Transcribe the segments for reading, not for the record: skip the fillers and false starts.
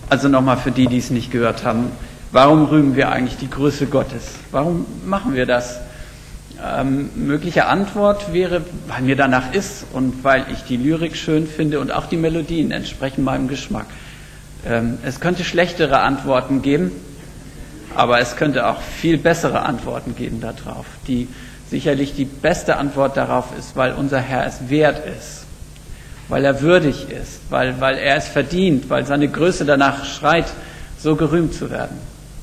Also nochmal für die, die es nicht gehört haben, warum rühmen wir eigentlich die Größe Gottes? Warum machen wir das? Mögliche Antwort wäre, weil mir danach ist und weil ich die Lyrik schön finde und auch die Melodien entsprechen meinem Geschmack. Es könnte schlechtere Antworten geben, aber es könnte auch viel bessere Antworten geben darauf. Sicherlich die beste Antwort darauf ist, weil unser Herr es wert ist, weil er würdig ist, weil er es verdient, weil seine Größe danach schreit, so gerühmt zu werden.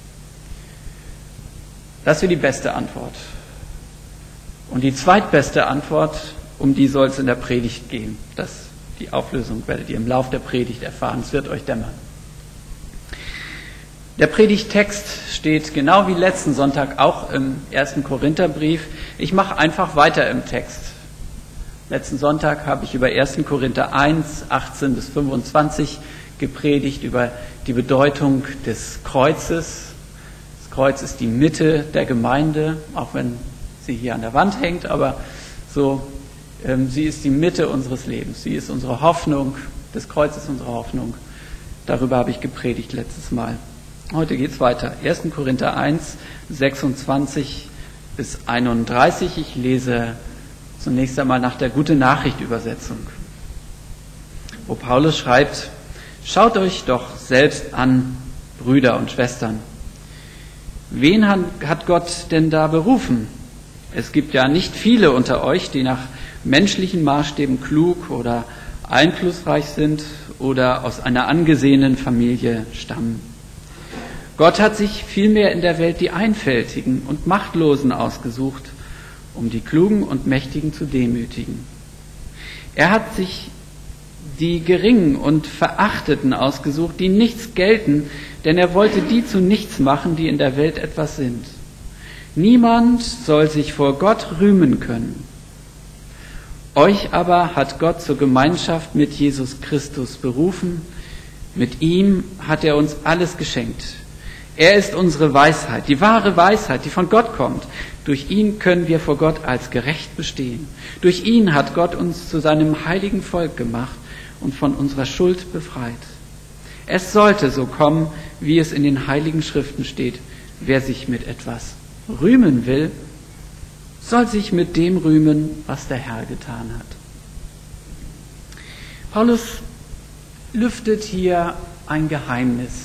Das wäre die beste Antwort. Und die zweitbeste Antwort, um die soll es in der Predigt gehen. Die Auflösung werdet ihr im Lauf der Predigt erfahren, es wird euch dämmern. Der Predigttext steht genau wie letzten Sonntag auch im 1. Korintherbrief. Ich mache einfach weiter im Text. Letzten Sonntag habe ich über 1. Korinther 1, 18 bis 25 gepredigt, über die Bedeutung des Kreuzes. Das Kreuz ist die Mitte der Gemeinde, auch wenn sie hier an der Wand hängt, aber sie ist die Mitte unseres Lebens. Sie ist unsere Hoffnung, das Kreuz ist unsere Hoffnung. Darüber habe ich gepredigt letztes Mal. Heute geht es weiter. 1. Korinther 1, 26 bis 31. Ich lese zunächst einmal nach der Gute-Nachricht-Übersetzung, wo Paulus schreibt: Schaut euch doch selbst an, Brüder und Schwestern. Wen hat Gott denn da berufen? Es gibt ja nicht viele unter euch, die nach menschlichen Maßstäben klug oder einflussreich sind oder aus einer angesehenen Familie stammen. Gott hat sich vielmehr in der Welt die Einfältigen und Machtlosen ausgesucht, um die Klugen und Mächtigen zu demütigen. Er hat sich die Geringen und Verachteten ausgesucht, die nichts gelten, denn er wollte die zu nichts machen, die in der Welt etwas sind. Niemand soll sich vor Gott rühmen können. Euch aber hat Gott zur Gemeinschaft mit Jesus Christus berufen. Mit ihm hat er uns alles geschenkt. Er ist unsere Weisheit, die wahre Weisheit, die von Gott kommt. Durch ihn können wir vor Gott als gerecht bestehen. Durch ihn hat Gott uns zu seinem heiligen Volk gemacht und von unserer Schuld befreit. Es sollte so kommen, wie es in den heiligen Schriften steht. Wer sich mit etwas rühmen will, soll sich mit dem rühmen, was der Herr getan hat. Paulus lüftet hier ein Geheimnis,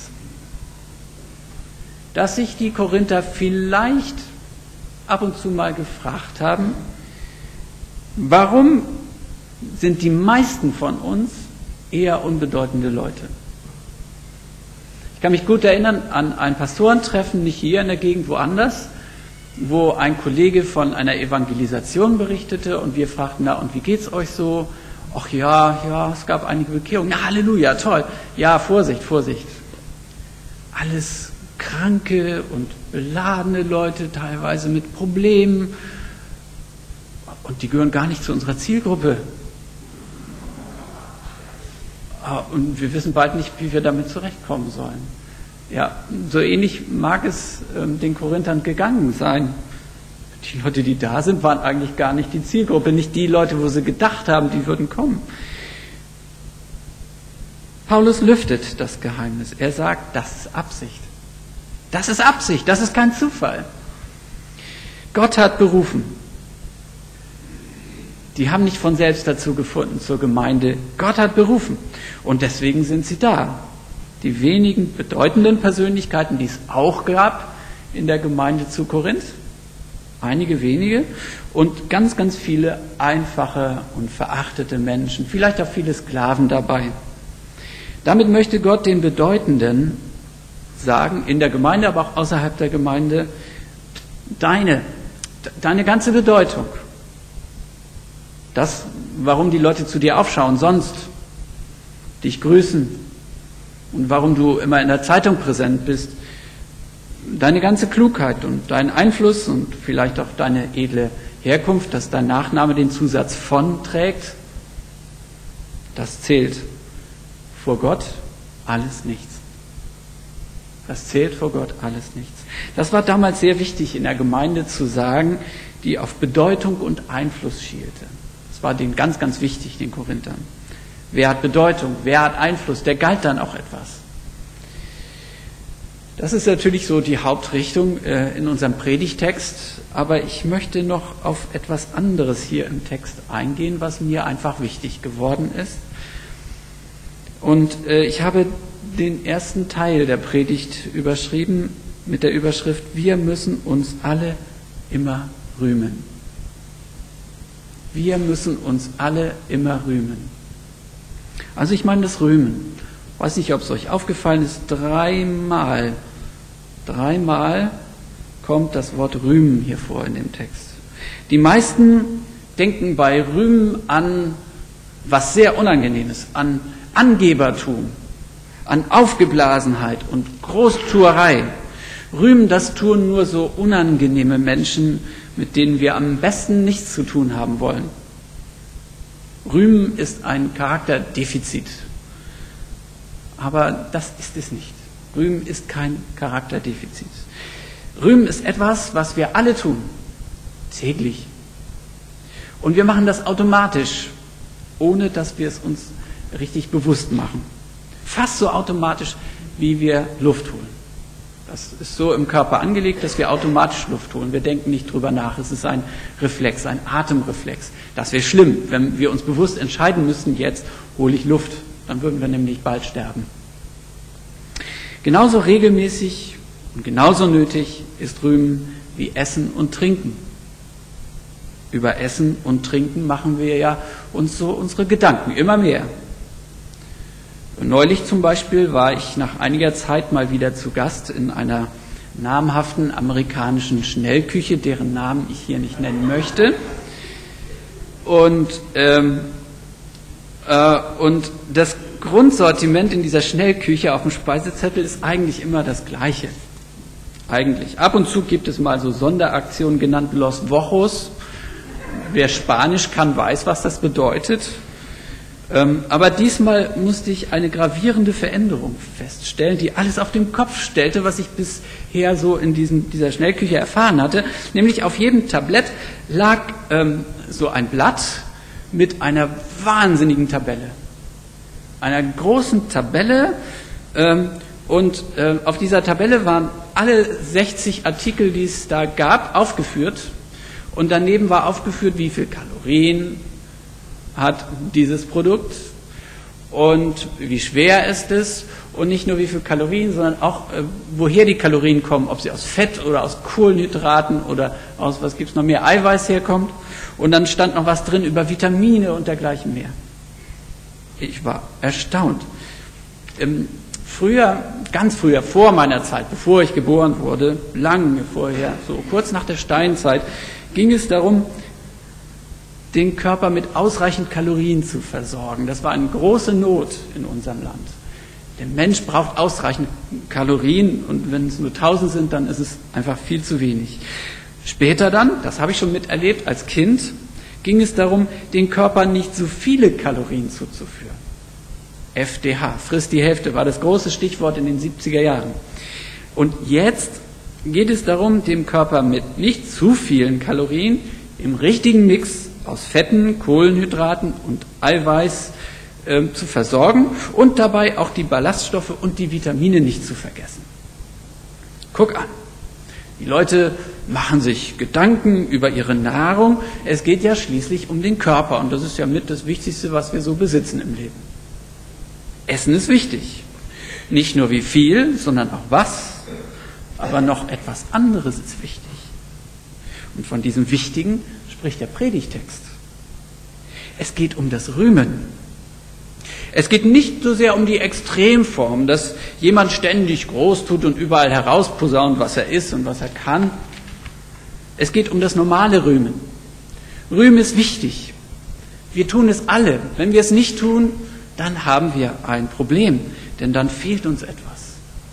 dass sich die Korinther vielleicht ab und zu mal gefragt haben, warum sind die meisten von uns eher unbedeutende Leute? Ich kann mich gut erinnern an ein Pastorentreffen, nicht hier in der Gegend, woanders, wo ein Kollege von einer Evangelisation berichtete und wir fragten, na und wie geht's euch so? Ach ja, es gab einige Bekehrungen. Na, Halleluja, toll. Ja, Vorsicht. Alles kranke und beladene Leute, teilweise mit Problemen. Und die gehören gar nicht zu unserer Zielgruppe. Und wir wissen bald nicht, wie wir damit zurechtkommen sollen. Ja, so ähnlich mag es den Korinthern gegangen sein. Die Leute, die da sind, waren eigentlich gar nicht die Zielgruppe, nicht die Leute, wo sie gedacht haben, die würden kommen. Paulus lüftet das Geheimnis. Er sagt, das ist Absicht. Das ist Absicht, das ist kein Zufall. Gott hat berufen. Die haben nicht von selbst dazu gefunden, zur Gemeinde. Gott hat berufen. Und deswegen sind sie da. Die wenigen bedeutenden Persönlichkeiten, die es auch gab in der Gemeinde zu Korinth, einige wenige, und ganz, ganz viele einfache und verachtete Menschen, vielleicht auch viele Sklaven dabei. Damit möchte Gott den Bedeutenden sagen, in der Gemeinde, aber auch außerhalb der Gemeinde, deine ganze Bedeutung, das, warum die Leute zu dir aufschauen, sonst dich grüßen und warum du immer in der Zeitung präsent bist, deine ganze Klugheit und dein Einfluss und vielleicht auch deine edle Herkunft, dass dein Nachname den Zusatz von trägt, das zählt vor Gott alles nichts. Das zählt vor Gott alles nichts. Das war damals sehr wichtig in der Gemeinde zu sagen, die auf Bedeutung und Einfluss schielte. Das war denen ganz, ganz wichtig, den Korinthern. Wer hat Bedeutung, wer hat Einfluss, der galt dann auch etwas. Das ist natürlich so die Hauptrichtung in unserem Predigtext, aber ich möchte noch auf etwas anderes hier im Text eingehen, was mir einfach wichtig geworden ist. Und ich habe den ersten Teil der Predigt überschrieben mit der Überschrift: Wir müssen uns alle immer rühmen. Wir müssen uns alle immer rühmen. Also ich meine das Rühmen. Ich weiß nicht, ob es euch aufgefallen ist, dreimal kommt das Wort Rühmen hier vor in dem Text. Die meisten denken bei Rühmen an was sehr Unangenehmes, an Angebertum, an Aufgeblasenheit und Großtuerei. Rühmen, das tun nur so unangenehme Menschen, mit denen wir am besten nichts zu tun haben wollen. Rühmen ist ein Charakterdefizit. Aber das ist es nicht. Rühmen ist kein Charakterdefizit. Rühmen ist etwas, was wir alle tun, täglich. Und wir machen das automatisch, ohne dass wir es uns richtig bewusst machen. Fast so automatisch, wie wir Luft holen. Das ist so im Körper angelegt, dass wir automatisch Luft holen. Wir denken nicht drüber nach. Es ist ein Reflex, ein Atemreflex. Das wäre schlimm, wenn wir uns bewusst entscheiden müssten, jetzt hole ich Luft. Dann würden wir nämlich bald sterben. Genauso regelmäßig und genauso nötig ist Rühmen wie Essen und Trinken. Über Essen und Trinken machen wir ja uns so unsere Gedanken immer mehr. Neulich zum Beispiel war ich nach einiger Zeit mal wieder zu Gast in einer namhaften amerikanischen Schnellküche, deren Namen ich hier nicht nennen möchte. Und das Grundsortiment in dieser Schnellküche auf dem Speisezettel ist eigentlich immer das Gleiche. Eigentlich. Ab und zu gibt es mal so Sonderaktionen genannt Los Vojos. Wer Spanisch kann, weiß, was das bedeutet. Aber diesmal musste ich eine gravierende Veränderung feststellen, die alles auf den Kopf stellte, was ich bisher so in dieser Schnellküche erfahren hatte. Nämlich auf jedem Tablett lag so ein Blatt mit einer wahnsinnigen Tabelle. Einer großen Tabelle. Und auf dieser Tabelle waren alle 60 Artikel, die es da gab, aufgeführt. Und daneben war aufgeführt, wie viel Kalorien hat dieses Produkt und wie schwer ist es und nicht nur wie viel Kalorien, sondern auch woher die Kalorien kommen, ob sie aus Fett oder aus Kohlenhydraten oder aus, was gibt's noch mehr, Eiweiß herkommt. Und dann stand noch was drin über Vitamine und dergleichen mehr. Ich war erstaunt. Ganz früher, vor meiner Zeit, bevor ich geboren wurde, lange vorher, so kurz nach der Steinzeit, ging es darum, den Körper mit ausreichend Kalorien zu versorgen. Das war eine große Not in unserem Land. Der Mensch braucht ausreichend Kalorien und wenn es nur 1000 sind, dann ist es einfach viel zu wenig. Später dann, das habe ich schon miterlebt als Kind, ging es darum, den Körper nicht so viele Kalorien zuzuführen. FDH, frisst die Hälfte, war das große Stichwort in den 70er Jahren. Und jetzt geht es darum, dem Körper mit nicht zu vielen Kalorien im richtigen Mix aus Fetten, Kohlenhydraten und Eiweiß zu versorgen und dabei auch die Ballaststoffe und die Vitamine nicht zu vergessen. Guck an, die Leute machen sich Gedanken über ihre Nahrung. Es geht ja schließlich um den Körper und das ist ja mit das Wichtigste, was wir so besitzen im Leben. Essen ist wichtig. Nicht nur wie viel, sondern auch was. Aber noch etwas anderes ist wichtig. Und von diesem Wichtigen spricht der Predigtext. Es geht um das Rühmen. Es geht nicht so sehr um die Extremform, dass jemand ständig groß tut und überall herausposaunt, was er ist und was er kann. Es geht um das normale Rühmen. Rühmen ist wichtig. Wir tun es alle. Wenn wir es nicht tun, dann haben wir ein Problem, denn dann fehlt uns etwas.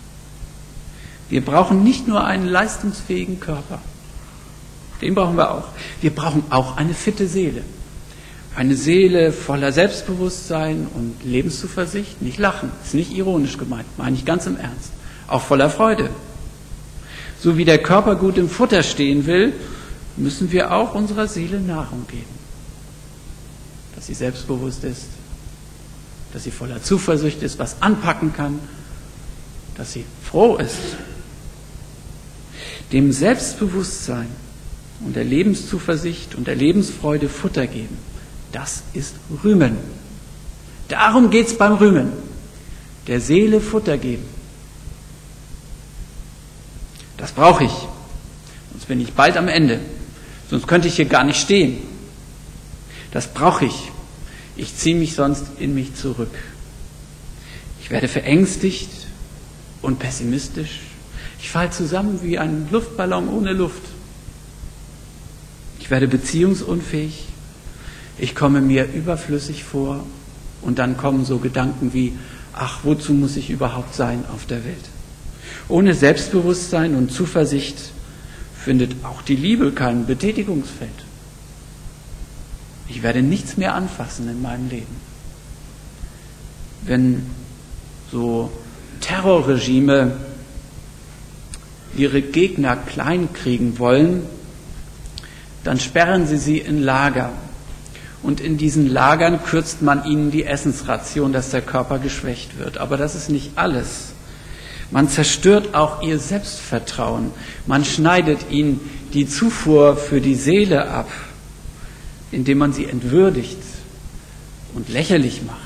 Wir brauchen nicht nur einen leistungsfähigen Körper. Den brauchen wir auch. Wir brauchen auch eine fitte Seele. Eine Seele voller Selbstbewusstsein und Lebenszuversicht. Nicht lachen, ist nicht ironisch gemeint, meine ich ganz im Ernst. Auch voller Freude. So wie der Körper gut im Futter stehen will, müssen wir auch unserer Seele Nahrung geben. Dass sie selbstbewusst ist, dass sie voller Zuversicht ist, was anpacken kann, dass sie froh ist dem Selbstbewusstsein und der Lebenszuversicht und der Lebensfreude Futter geben. Das ist Rühmen. Darum geht es beim Rühmen. Der Seele Futter geben. Das brauche ich. Sonst bin ich bald am Ende. Sonst könnte ich hier gar nicht stehen. Das brauche ich. Ich ziehe mich sonst in mich zurück. Ich werde verängstigt und pessimistisch. Ich falle zusammen wie ein Luftballon ohne Luft. Ich werde beziehungsunfähig. Ich komme mir überflüssig vor. Und dann kommen so Gedanken wie, ach, wozu muss ich überhaupt sein auf der Welt? Ohne Selbstbewusstsein und Zuversicht findet auch die Liebe kein Betätigungsfeld. Ich werde nichts mehr anfassen in meinem Leben. Wenn so Terrorregime ihre Gegner kleinkriegen wollen, dann sperren sie in Lager. Und in diesen Lagern kürzt man ihnen die Essensration, dass der Körper geschwächt wird. Aber das ist nicht alles. Man zerstört auch ihr Selbstvertrauen. Man schneidet ihnen die Zufuhr für die Seele ab, indem man sie entwürdigt und lächerlich macht.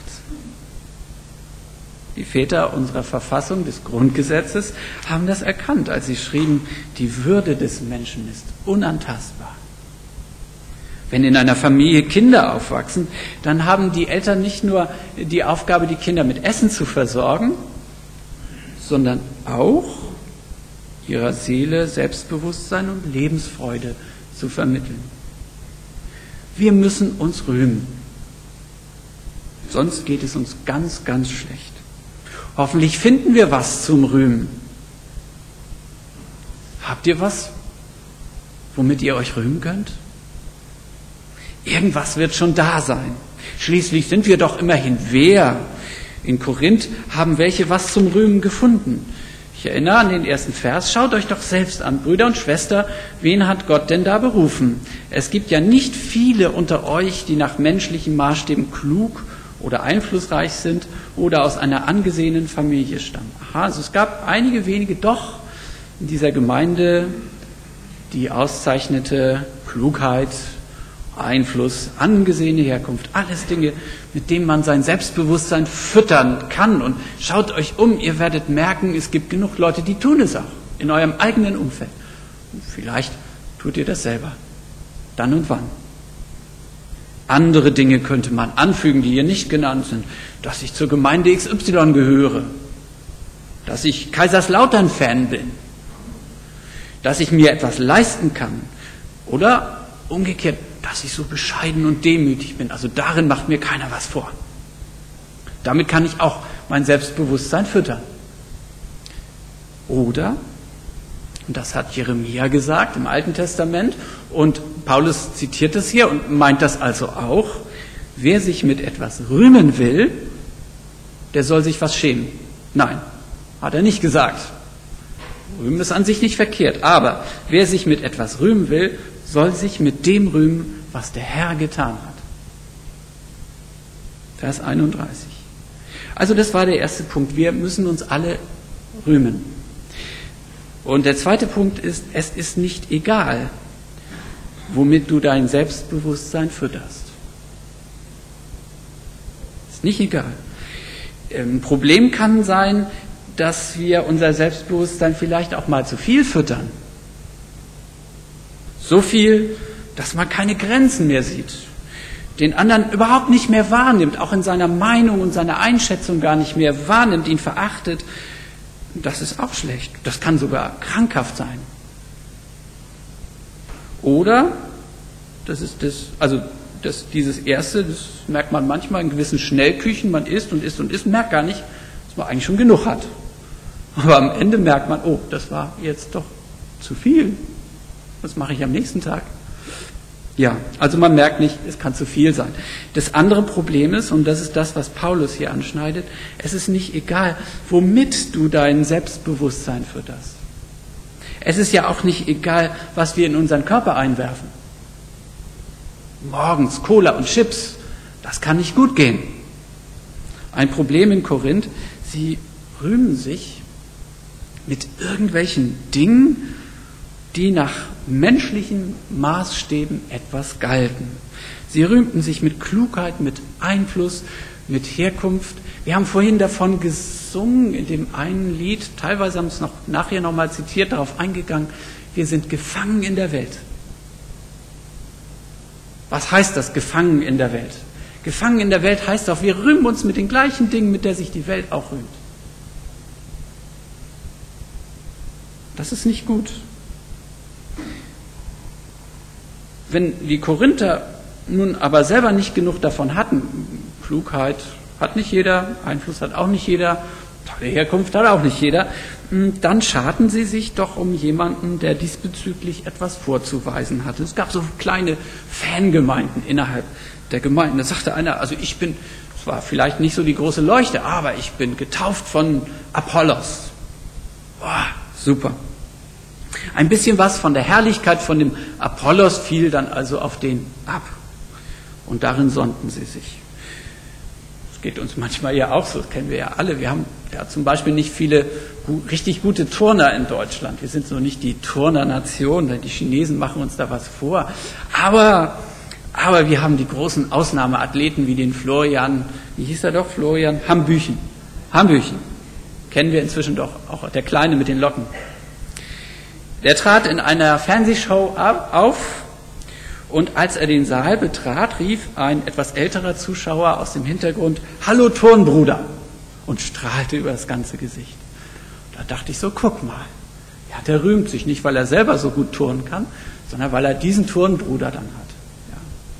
Die Väter unserer Verfassung, des Grundgesetzes, haben das erkannt, als sie schrieben, die Würde des Menschen ist unantastbar. Wenn in einer Familie Kinder aufwachsen, dann haben die Eltern nicht nur die Aufgabe, die Kinder mit Essen zu versorgen, sondern auch ihrer Seele Selbstbewusstsein und Lebensfreude zu vermitteln. Wir müssen uns rühmen. Sonst geht es uns ganz, ganz schlecht. Hoffentlich finden wir was zum Rühmen. Habt ihr was, womit ihr euch rühmen könnt? Irgendwas wird schon da sein. Schließlich sind wir doch immerhin wer. In Korinth haben welche was zum Rühmen gefunden. Ich erinnere an den ersten Vers. Schaut euch doch selbst an, Brüder und Schwestern, wen hat Gott denn da berufen? Es gibt ja nicht viele unter euch, die nach menschlichen Maßstäben klug oder einflussreich sind oder aus einer angesehenen Familie stammen. Aha, also es gab einige wenige doch in dieser Gemeinde, die auszeichnete Klugheit, Einfluss, angesehene Herkunft, alles Dinge, mit denen man sein Selbstbewusstsein füttern kann. Und schaut euch um, ihr werdet merken, es gibt genug Leute, die tun es auch in eurem eigenen Umfeld. Und vielleicht tut ihr das selber, dann und wann. Andere Dinge könnte man anfügen, die hier nicht genannt sind, dass ich zur Gemeinde XY gehöre, dass ich Kaiserslautern-Fan bin, dass ich mir etwas leisten kann oder umgekehrt, dass ich so bescheiden und demütig bin. Also darin macht mir keiner was vor. Damit kann ich auch mein Selbstbewusstsein füttern. Oder, und das hat Jeremia gesagt im Alten Testament, und Paulus zitiert es hier und meint das also auch, wer sich mit etwas rühmen will, der soll sich was schämen. Nein, hat er nicht gesagt. Rühmen ist an sich nicht verkehrt, aber wer sich mit etwas rühmen will, soll sich mit dem rühmen, was der Herr getan hat. Vers 31. Also das war der erste Punkt. Wir müssen uns alle rühmen. Und der zweite Punkt ist, es ist nicht egal, womit du dein Selbstbewusstsein fütterst. Ist nicht egal. Ein Problem kann sein, dass wir unser Selbstbewusstsein vielleicht auch mal zu viel füttern. So viel, dass man keine Grenzen mehr sieht, den anderen überhaupt nicht mehr wahrnimmt, auch in seiner Meinung und seiner Einschätzung gar nicht mehr wahrnimmt, ihn verachtet. Das ist auch schlecht. Das kann sogar krankhaft sein. Oder, dieses Erste, das merkt man manchmal in gewissen Schnellküchen, man isst und isst und isst, merkt gar nicht, dass man eigentlich schon genug hat. Aber am Ende merkt man, oh, das war jetzt doch zu viel. Was mache ich am nächsten Tag? Ja, also man merkt nicht, es kann zu viel sein. Das andere Problem ist, und das ist das, was Paulus hier anschneidet, es ist nicht egal, womit du dein Selbstbewusstsein fütterst. Es ist ja auch nicht egal, was wir in unseren Körper einwerfen. Morgens Cola und Chips, das kann nicht gut gehen. Ein Problem in Korinth, sie rühmen sich mit irgendwelchen Dingen die nach menschlichen Maßstäben etwas galten. Sie rühmten sich mit Klugheit, mit Einfluss, mit Herkunft. Wir haben vorhin davon gesungen in dem einen Lied, teilweise haben es nachher nochmal zitiert, darauf eingegangen, wir sind gefangen in der Welt. Was heißt das, gefangen in der Welt? Gefangen in der Welt heißt auch, wir rühmen uns mit den gleichen Dingen, mit der sich die Welt auch rühmt. Das ist nicht gut. Wenn die Korinther nun aber selber nicht genug davon hatten, Klugheit hat nicht jeder, Einfluss hat auch nicht jeder, tolle Herkunft hat auch nicht jeder, dann scharten sie sich doch um jemanden, der diesbezüglich etwas vorzuweisen hatte. Es gab so kleine Fangemeinden innerhalb der Gemeinden. Da sagte einer, also ich bin, es war vielleicht nicht so die große Leuchte, aber ich bin getauft von Apollos. Boah, super. Ein bisschen was von der Herrlichkeit von dem Apollos fiel dann also auf den ab. Und darin sonnten sie sich. Das geht uns manchmal ja auch so, das kennen wir ja alle. Wir haben ja zum Beispiel nicht viele richtig gute Turner in Deutschland. Wir sind so nicht die Turnernation, die Chinesen machen uns da was vor. Aber wir haben die großen Ausnahmeathleten wie den Florian, wie hieß er doch, Florian Hambüchen. Kennen wir inzwischen doch, auch der Kleine mit den Locken. Der trat in einer Fernsehshow auf und als er den Saal betrat, rief ein etwas älterer Zuschauer aus dem Hintergrund, Hallo Turnbruder, und strahlte über das ganze Gesicht. Da dachte ich so, guck mal, ja, der rühmt sich nicht, weil er selber so gut turnen kann, sondern weil er diesen Turnbruder dann hat. Ja.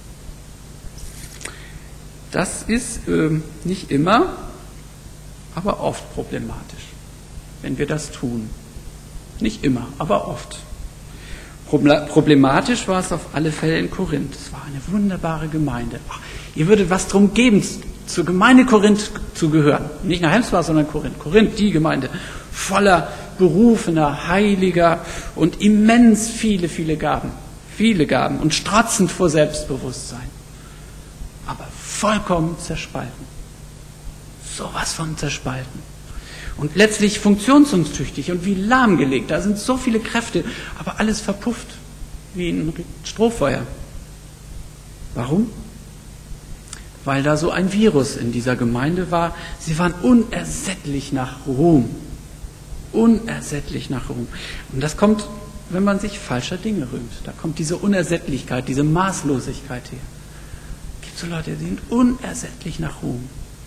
Das ist nicht immer, aber oft problematisch, wenn wir das tun. Nicht immer, aber oft. Problematisch war es auf alle Fälle in Korinth. Es war eine wunderbare Gemeinde. Ach, ihr würdet was drum geben, zur Gemeinde Korinth zu gehören. Nicht nach Hemsbach, sondern Korinth. Korinth, die Gemeinde, voller berufener, heiliger und immens viele Gaben. Viele Gaben und strotzend vor Selbstbewusstsein. Aber vollkommen zerspalten. Sowas von zerspalten. Und letztlich funktionsuntüchtig und wie lahmgelegt. Da sind so viele Kräfte, aber alles verpufft wie ein Strohfeuer. Warum? Weil da so ein Virus in dieser Gemeinde war. Sie waren unersättlich nach Ruhm. Unersättlich nach Ruhm. Und das kommt, wenn man sich falscher Dinge rühmt. Da kommt diese Unersättlichkeit, diese Maßlosigkeit her. Es gibt so Leute, die sind unersättlich nach Ruhm.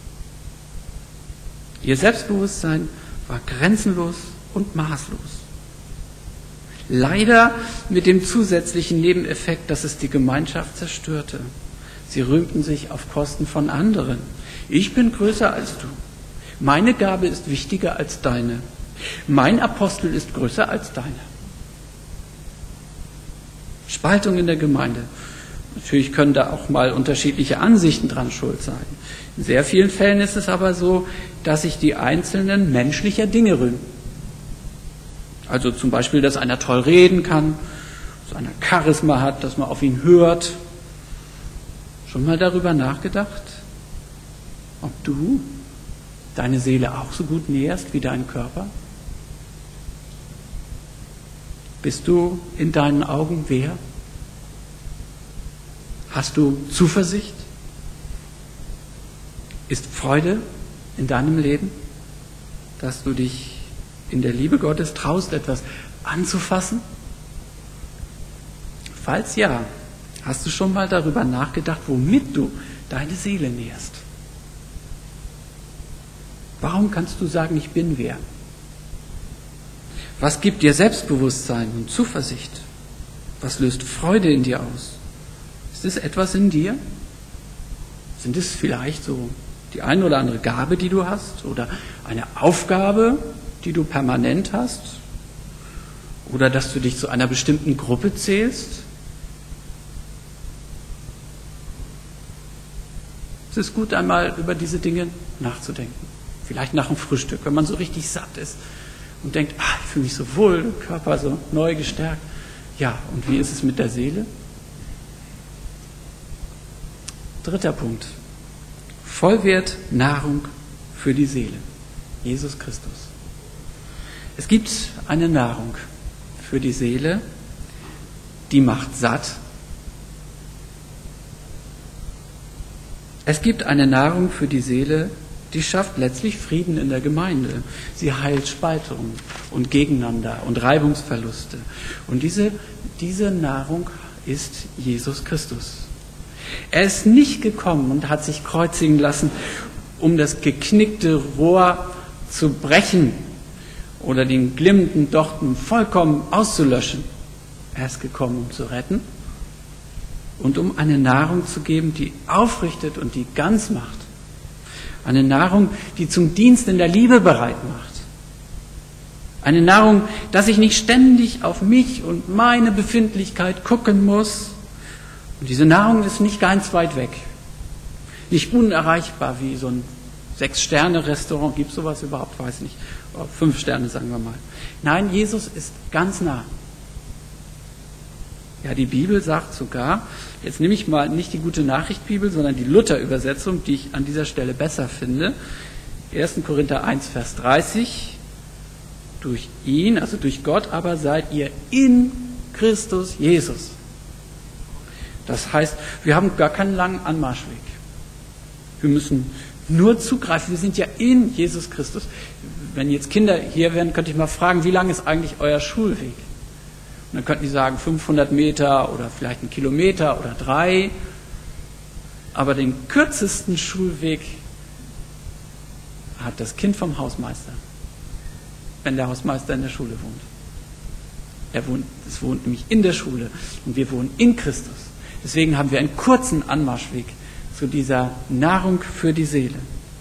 Ihr Selbstbewusstsein war grenzenlos und maßlos. Leider mit dem zusätzlichen Nebeneffekt, dass es die Gemeinschaft zerstörte. Sie rühmten sich auf Kosten von anderen. Ich bin größer als du. Meine Gabe ist wichtiger als deine. Mein Apostel ist größer als deine. Spaltung in der Gemeinde. Natürlich können da auch mal unterschiedliche Ansichten dran schuld sein. In sehr vielen Fällen ist es aber so, dass sich die Einzelnen menschlicher Dinge rühmen. Also zum Beispiel, dass einer toll reden kann, dass einer Charisma hat, dass man auf ihn hört. Schon mal darüber nachgedacht, ob du deine Seele auch so gut nährst wie deinen Körper? Bist du in deinen Augen wer? Hast du Zuversicht? Ist Freude in deinem Leben, dass du dich in der Liebe Gottes traust, etwas anzufassen? Falls ja, hast du schon mal darüber nachgedacht, womit du deine Seele nährst? Warum kannst du sagen, ich bin wer? Was gibt dir Selbstbewusstsein und Zuversicht? Was löst Freude in dir aus? Ist es etwas in dir? Sind es vielleicht so die eine oder andere Gabe, die du hast? Oder eine Aufgabe, die du permanent hast? Oder dass du dich zu einer bestimmten Gruppe zählst? Es ist gut, einmal über diese Dinge nachzudenken. Vielleicht nach dem Frühstück, wenn man so richtig satt ist und denkt, ich fühle mich so wohl, der Körper so neu gestärkt. Ja, und wie ist es mit der Seele? 3. Punkt. Vollwert Nahrung für die Seele. Jesus Christus. Es gibt eine Nahrung für die Seele, die macht satt. Es gibt eine Nahrung für die Seele, die schafft letztlich Frieden in der Gemeinde. Sie heilt Spaltungen und Gegeneinander und Reibungsverluste. Und diese Nahrung ist Jesus Christus. Er ist nicht gekommen und hat sich kreuzigen lassen, um das geknickte Rohr zu brechen oder den glimmenden Dochten vollkommen auszulöschen. Er ist gekommen, um zu retten und um eine Nahrung zu geben, die aufrichtet und die ganz macht. Eine Nahrung, die zum Dienst in der Liebe bereit macht. Eine Nahrung, dass ich nicht ständig auf mich und meine Befindlichkeit gucken muss. Und diese Nahrung ist nicht ganz weit weg. Nicht unerreichbar wie so ein 6-Sterne-Restaurant. Gibt es sowas überhaupt? Weiß nicht. 5 Sterne, sagen wir mal. Nein, Jesus ist ganz nah. Ja, die Bibel sagt sogar, jetzt nehme ich mal nicht die Gute-Nachricht-Bibel, sondern die Luther-Übersetzung, die ich an dieser Stelle besser finde. 1. Korinther 1, Vers 30. Durch ihn, also durch Gott, aber seid ihr in Christus Jesus. Das heißt, wir haben gar keinen langen Anmarschweg. Wir müssen nur zugreifen. Wir sind ja in Jesus Christus. Wenn jetzt Kinder hier wären, könnte ich mal fragen, wie lang ist eigentlich euer Schulweg? Und dann könnten die sagen 500 Meter oder vielleicht 1 Kilometer oder 3. Aber den kürzesten Schulweg hat das Kind vom Hausmeister, wenn der Hausmeister in der Schule wohnt. Es wohnt nämlich in der Schule und wir wohnen in Christus. Deswegen haben wir einen kurzen Anmarschweg zu dieser Nahrung für die Seele.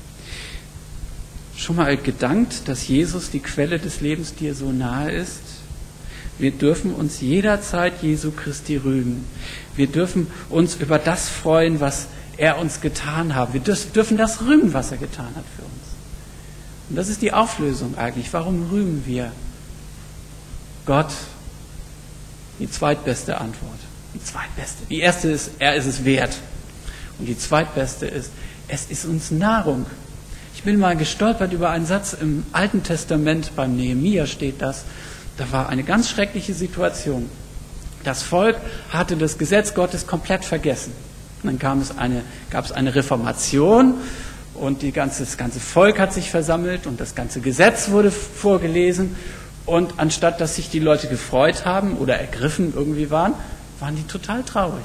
Schon mal gedankt, dass Jesus die Quelle des Lebens dir so nahe ist? Wir dürfen uns jederzeit Jesu Christi rühmen. Wir dürfen uns über das freuen, was er uns getan hat. Wir dürfen das rühmen, was er getan hat für uns. Und das ist die Auflösung eigentlich. Warum rühmen wir Gott? Die zweitbeste Antwort. Die zweitbeste. Die erste ist, er ist es wert. Und die zweitbeste ist, es ist uns Nahrung. Ich bin mal gestolpert über einen Satz im Alten Testament, beim Nehemia steht das. Da war eine ganz schreckliche Situation. Das Volk hatte das Gesetz Gottes komplett vergessen. Und dann gab es eine Reformation und das ganze Volk hat sich versammelt und das ganze Gesetz wurde vorgelesen. Und anstatt dass sich die Leute gefreut haben oder ergriffen irgendwie waren die total traurig.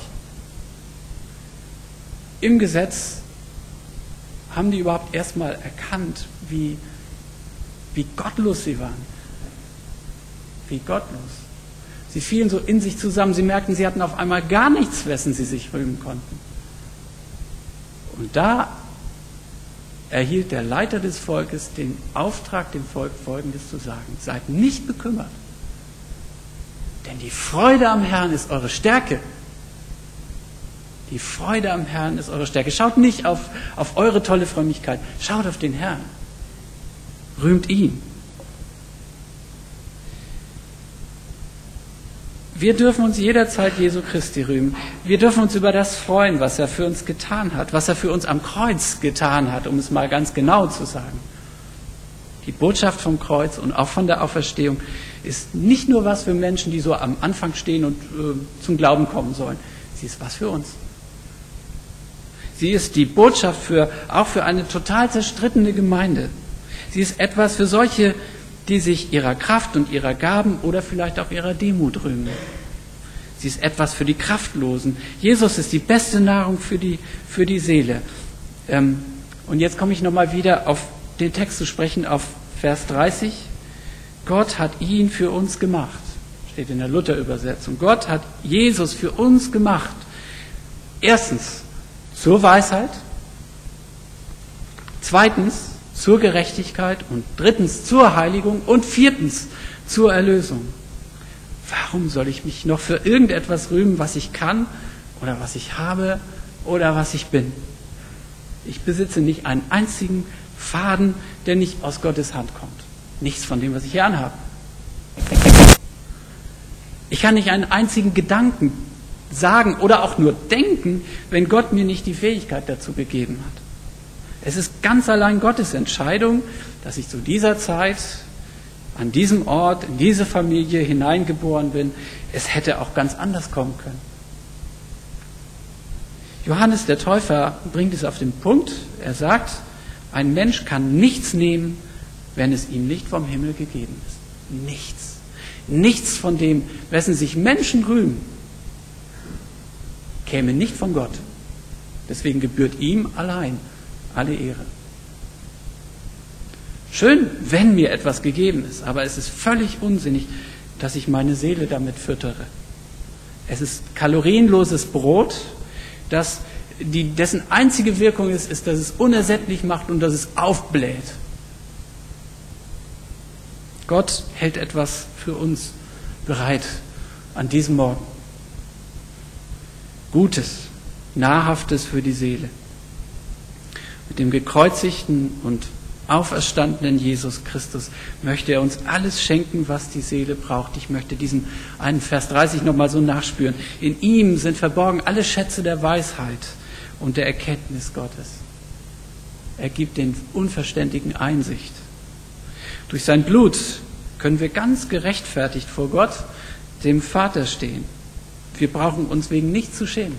Im Gesetz haben die überhaupt erstmal erkannt, wie gottlos sie waren. Wie gottlos. Sie fielen so in sich zusammen, sie merkten, sie hatten auf einmal gar nichts, wessen sie sich rühmen konnten. Und da erhielt der Leiter des Volkes den Auftrag, dem Volk Folgendes zu sagen: Seid nicht bekümmert, denn die Freude am Herrn ist eure Stärke. Die Freude am Herrn ist eure Stärke. Schaut nicht auf eure tolle Frömmigkeit, schaut auf den Herrn. Rühmt ihn. Wir dürfen uns jederzeit Jesu Christi rühmen. Wir dürfen uns über das freuen, was er für uns getan hat, was er für uns am Kreuz getan hat, um es mal ganz genau zu sagen. Die Botschaft vom Kreuz und auch von der Auferstehung ist nicht nur was für Menschen, die so am Anfang stehen und zum Glauben kommen sollen. Sie ist was für uns. Sie ist die Botschaft auch für eine total zerstrittene Gemeinde. Sie ist etwas für solche, die sich ihrer Kraft und ihrer Gaben oder vielleicht auch ihrer Demut rühmen. Sie ist etwas für die Kraftlosen. Jesus ist die beste Nahrung für die Seele. Und jetzt komme ich nochmal wieder auf den Text zu sprechen, auf Vers 30. Gott hat ihn für uns gemacht. Steht in der Luther-Übersetzung. Gott hat Jesus für uns gemacht. Erstens zur Weisheit. Zweitens zur Gerechtigkeit und drittens zur Heiligung und viertens zur Erlösung. Warum soll ich mich noch für irgendetwas rühmen, was ich kann oder was ich habe oder was ich bin? Ich besitze nicht einen einzigen Faden, der nicht aus Gottes Hand kommt. Nichts von dem, was ich hier anhabe. Ich kann nicht einen einzigen Gedanken sagen oder auch nur denken, wenn Gott mir nicht die Fähigkeit dazu gegeben hat. Es ist ganz allein Gottes Entscheidung, dass ich zu dieser Zeit an diesem Ort, in diese Familie hineingeboren bin. Es hätte auch ganz anders kommen können. Johannes der Täufer bringt es auf den Punkt. Er sagt, ein Mensch kann nichts nehmen, wenn es ihm nicht vom Himmel gegeben ist. Nichts. Nichts von dem, wessen sich Menschen rühmen, käme nicht von Gott. Deswegen gebührt ihm allein alle Ehre. Schön, wenn mir etwas gegeben ist, aber es ist völlig unsinnig, dass ich meine Seele damit füttere. Es ist kalorienloses Brot, dessen einzige Wirkung ist, dass es unersättlich macht und dass es aufbläht. Gott hält etwas für uns bereit an diesem Morgen. Gutes, Nahrhaftes für die Seele. Mit dem gekreuzigten und auferstandenen Jesus Christus möchte er uns alles schenken, was die Seele braucht. Ich möchte diesen einen Vers 30 nochmal so nachspüren. In ihm sind verborgen alle Schätze der Weisheit und der Erkenntnis Gottes. Er gibt den Unverständigen Einsicht. Durch sein Blut können wir ganz gerechtfertigt vor Gott, dem Vater, stehen. Wir brauchen uns wegen nichts zu schämen.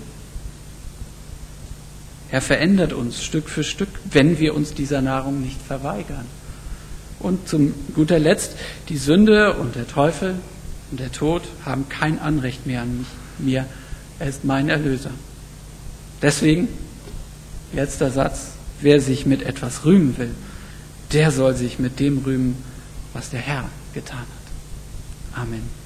Er verändert uns Stück für Stück, wenn wir uns dieser Nahrung nicht verweigern. Und zum guter Letzt, die Sünde und der Teufel und der Tod haben kein Anrecht mehr an mir. Er ist mein Erlöser. Deswegen, letzter Satz, wer sich mit etwas rühmen will, der soll sich mit dem rühmen, was der Herr getan hat. Amen.